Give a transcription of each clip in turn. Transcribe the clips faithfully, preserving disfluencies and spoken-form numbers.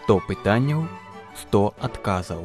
сто пытанняў, сто адказаў.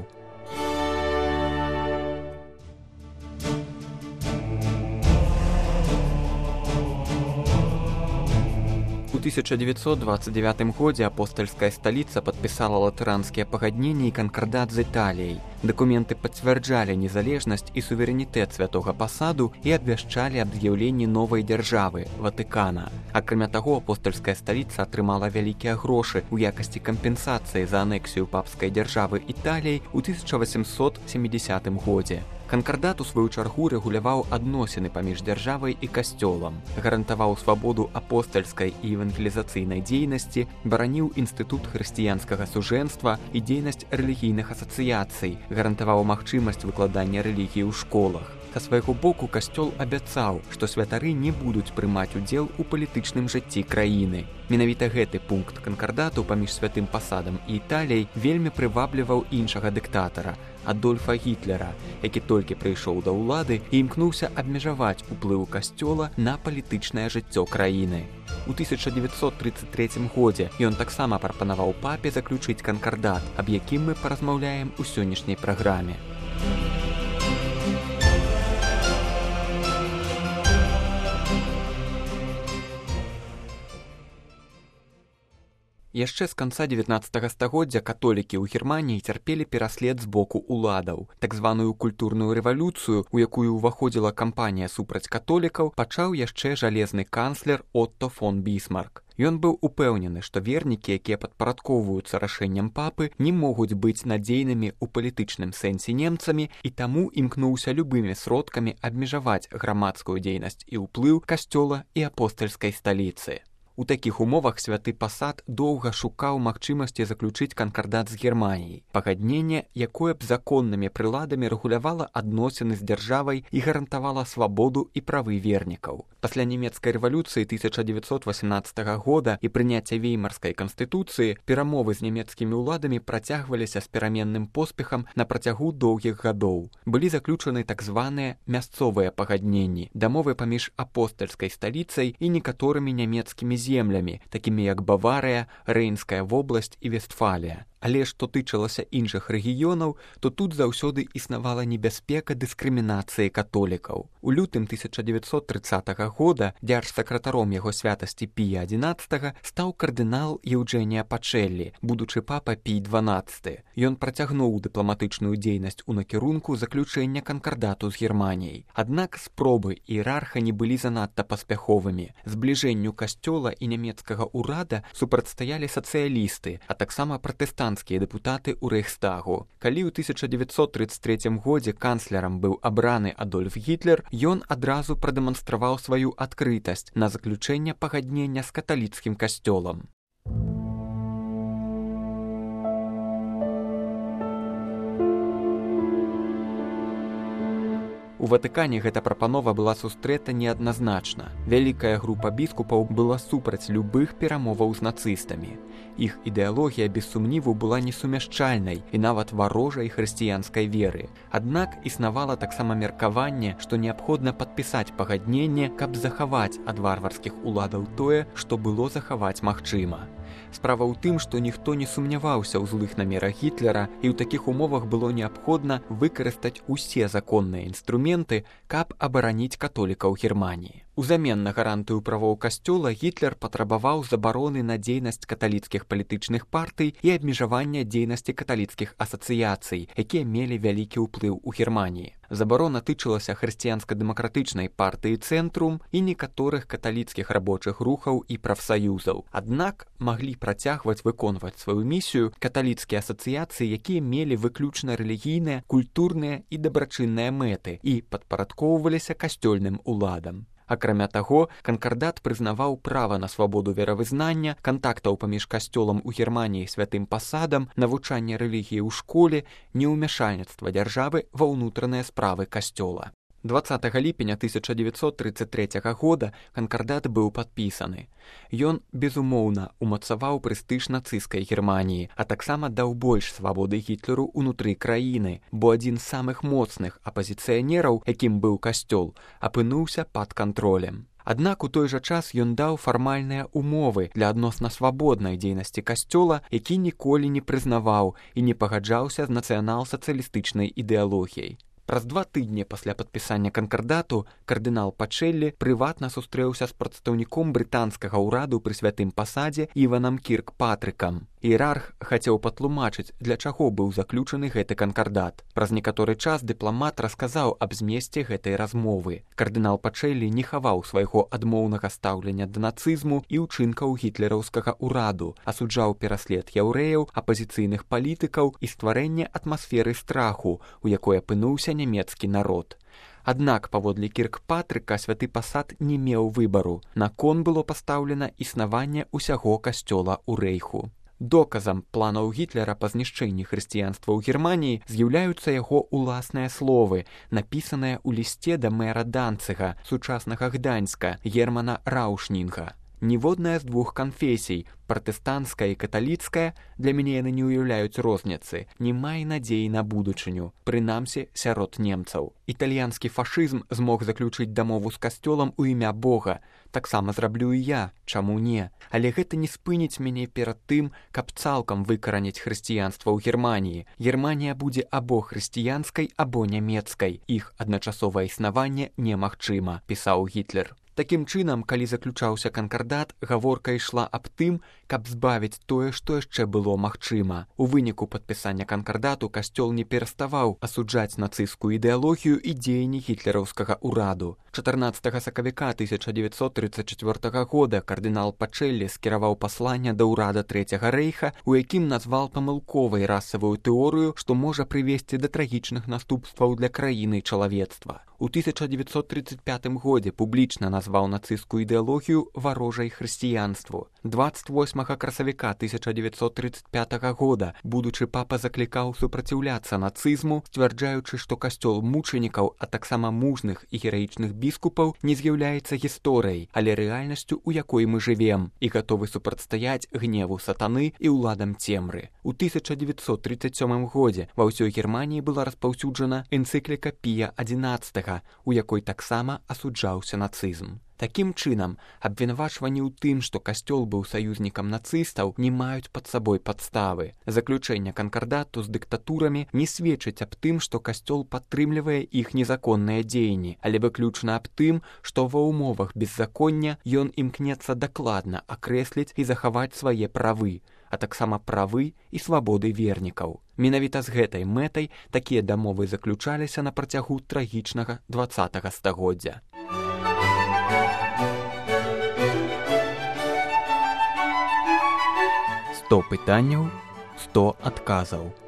У тысяча девятьсот двадцать девятым годзе апостальская сталіца падпісала латэранскія пагадненні і канкардат з Італіяй. Дакументы пацвярджалі незалежнасць і суверэнітэт святога пасаду і абвяшчалі аб з'яўленні новай дзяржавы – Ватыкана. Акрамя таго, апостальская сталіца атрымала вялікія грошы ў якасці кампенсацыі за анексію папскай дзяржавы Італіяй у тысяча восемьсот семидесятым годзе. Канкардат у сваю чаргу рэгуляваў адносіны паміж дзяржавай і касцёлам, гарантаваў свабоду апостальскай і евангелізацыйнай дзейнасці, бараніў інстытут хрысціянскага сужэнства і дзейнасць рэлігійных асацыяцый, гарантаваў магчымасць выкладання рэлігіі ў школах. Са свайго боку касцёл абяцаў, што святары не будуць прымаць удзел у палітычным жыцці краіны. Менавіта гэты пункт канкардату паміж святым пасадам і Італіяй вельмі прывабліваў іншага дыктатара – Адольфа Гітлера, які толькі прыйшоў да ўлады і імкнуўся абмежаваць уплыў касцёла на палітычнае жыццё краіны. У тысяча девятьсот тридцать третьем годзе ён таксама прапанаваў папе заключыць канкардат, аб якім мы паразмаўляем у сённяшняй праграме. Яшчэ з канца дзевятнаццатага стагоддзя католікі ў Германіі цярпелі пераслед з боку ўладаў. Так званую культурную рэвалюцыю, у якую ўваходзіла кампанія супраць католікаў, пачаў яшчэ жалезны канцлер Отто фон Бісмарк. Ён быў упэўнены, што вернікі, якія падпарадкоўваюцца рашэнням папы, не могуць быць надзейнымі ў палітычным сэнсе немцамі і таму імкнуўся любымі сродкамі абмежаваць грамадскую дзейнасць і ўплыў касцёла і апостальскай сталіцы. У такіх умовах святы пасад доўга шукаў магчымасці заключыць канкардат з Германіяй, пагадненне, якое б законнымі прыладамі рэгулявала адносіны з дзяржавай і гарантавала свабоду і правы вернікаў. Пасля нямецкай рэвалюцыі тысяча девятьсот восемнадцатага года і прыняцця веймарскай канстытуцыі перамовы з нямецкімі ўладамі працягваліся з пераменным поспехам на працягу доўгіх гадоў. Былі заключаны так званыя мясцовыя пагадненні, дамовы паміж апостальскай сталіцай і некаторымі нямецкімі землямі, такімі як Баварыя, Рэйнская вобласць і Вестфалія. Але што тычылася іншых рэгіёнаў, то тут заўсёды існавала небяспека дыскрымінацыі католікаў. У лютым тысяча девятьсот тридцатага года дзяржсакратаром яго святасці Пія адзінаццатага стаў кардынал Еўджэнія Пачэллі, будучы папа Пій дванаццаты. Ён працягнуў дыпламатычную дзейнасць у накірунку заключэння канкардату з Германіяй. Аднак спробы іерарха не былі занадта паспяховымі. Збліжэнню касцёла і нямецкага ўрада супрацьстаялі сацыялісты, а таксама пратэстанцкія дэпутаты ў Рэйхстагу. Калі ў тысяча девятьсот тридцать третьем годзе канцлерам быў абраны Адольф Гітлер, ён адразу прадэманстраваў сваю адкрытасць на заключэнне пагаднення з каталіцкім касцёлам. У Ватыкане гэта прапанова была сустрэта неадназначна. Вялікая група біскупаў была супраць любых перамоваў з нацыстамі. Іх ідэалогія без сумніву была несумяшчальнай і нават варожай хрысціянскай веры. Аднак існавала таксама меркаванне, што неабходна падпісаць пагадненне, каб захаваць ад варварскіх уладаў тое, што было захаваць магчыма. Справа ў тым, што ніхто не сумняваўся ў злых намерах Гітлера і ў такіх умовах было неабходна выкарыстаць усе законныя інструменты, каб абараніць католікаў Германіі. Узамен на гарантыю правоў касцёла Гітлер патрабаваў забароны на дзейнасць каталіцкіх палітычных партый і абмежавання дзейнасці каталіцкіх асацыяцый, якія мелі вялікі ўплыў у Германіі. Забарона тычылася хрысціянска-дэмакратычнай партыі «Цэнтрум» і некаторых каталіцкіх рабочых рухаў і прафсаюзаў. Аднак маглі працягваць выконваць сваю місію каталіцкія асацыяцыі, якія мелі выключна рэлігійныя, культурныя і дабрачынныя мэты і падпарадкоўваліся касцёльным уладам. Акрамя таго, канкардат прызнаваў права на свабоду веравызнання, кантактаў паміж касцёлам у Германіі святым пасадам, навучанне рэлігіі ў школе, неўмяшальніцтва дзяржавы ва ўнутраныя справы касцёла. двадцатага ліпеня тысяча девятьсот тридцать третьего года канкардат быў падпісаны. Ён, безумоўна, умацаваў прэстыж нацысцкай Германіі, а таксама даў больш свабоды Гітлеру ўнутры краіны, бо адзін з самых моцных апазіцыянераў, якім быў касцёл, апынуўся пад кантролем. Аднак у той жа час ён даў фармальныя умовы для адносна свабоднай дзейнасці касцёла, які ніколі не прызнаваў і не пагаджаўся з нацыянал-сацыялістычнай ідэалогіяй. Праз два тыдні пасля падпісання канкардату кардынал Пачэллі прыватна сустрэўся з прадстаўніком брытанскага ўраду пры святым пасадзе Іванам Кіркпатрыкам. Іерарх хацеў патлумачыць, для чаго быў заключаны гэты канкардат. Праз некаторы час дыпламат расказаў аб змесце гэтай размовы. Кардынал Пачэллі не хаваў свайго адмоўнага стаўлення да нацызму і ўчынкаў гітлераўскага ўраду, асуджаў пераслед яўрэяў, апазіцыйных палітыкаў і стварэнне атмасферы страху, у якой апынуўся нямецкі народ. Аднак, паводле Кіркпатрыка, святы пасад не меў выбару. На кон было пастаўлена існаванне ўсяго касцёла ў рэйху. Доказам планаў Гітлера па знішчэнні хрысціянства ў Германіі з'яўляюцца яго ўласныя словы, напісаныя ў лісце да мэра Данцыга, сучаснага Гданьска, Германа Раўшнінга. Ніводная з двух канфесій, пратэстанцкая і каталіцкая, для мяне яны не ўяўляюць розніцы, не мае надзеі на будучыню, прынамсі сярод немцаў. Італьянскі фашызм змог заключыць дамову з касцёлам у імя Бога. Таксама зраблю і я, чаму не? Але гэта не спыніць мяне перад тым, каб цалкам выкараніць хрысціянства ў Германіі. Германія будзе або хрысціянскай, або нямецкай. Іх адначасовае існаванне немагчыма, пісаў Гітлер. Такім чынам, калі заключаўся канкардат, гаворка ішла аб тым, каб збавіць тое, што яшчэ было магчыма. У выніку падпісання канкардату касцёл не пераставаў асуджаць нацысцкую ідэалогію і дзеянні гітлераўскага ўраду. чатырнаццатага сакавіка тысяча дзевяцьсот трыццаць чацвёртага года кардынал Пачэллі скіраваў пасланне да ўрада Трэцяга рэйха, у якім назваў памылковай расавую тэорыю, што можа прывесці да трагічных наступстваў для краіны і чалавецтва. У тысяча дзевяцьсот трыццаць пятым годзе публічна назваў нацысцкую ідэалогію варожай хрысціянству. дваццаць восьмага красавіка тысяча дзевяцьсот трыццаць пятага года будучы папа заклікаў супраціўляцца нацызму, сцвярджаючы, што касцёл мучанікаў, а таксама мужных і гераічных біскупаў не з'яўляецца гісторыяй, але рэальнасцю, у якой мы жывем, і гатовы супрацьстаяць гневу сатаны і ўладам цемры. У тысяча дзевяцьсот трыццаць сёмым годзе ва ўсёй Германіі была распаўсюджана энцыкліка Пія адзінаццатага, у якой таксама асуджаўся нацызм. Такім чынам, абвінавачванні ў тым, што касцёл быў саюзнікам нацыстаў, не маюць пад сабой падставы. Заключэнне канкардату з дыктатурамі не сведчыць аб тым, што касцёл падтрымлівае іх незаконныя дзеянні, але выключна аб тым, што ва ўмовах беззаконня ён імкнецца дакладна акрэсліць і захаваць свае правы, а таксама правы і свабоды вернікаў. Менавіта з гэтай мэтай такія дамовы заключаліся на працягу трагічнага дваццатага стагоддзя. сто пытанняў, сто адказаў.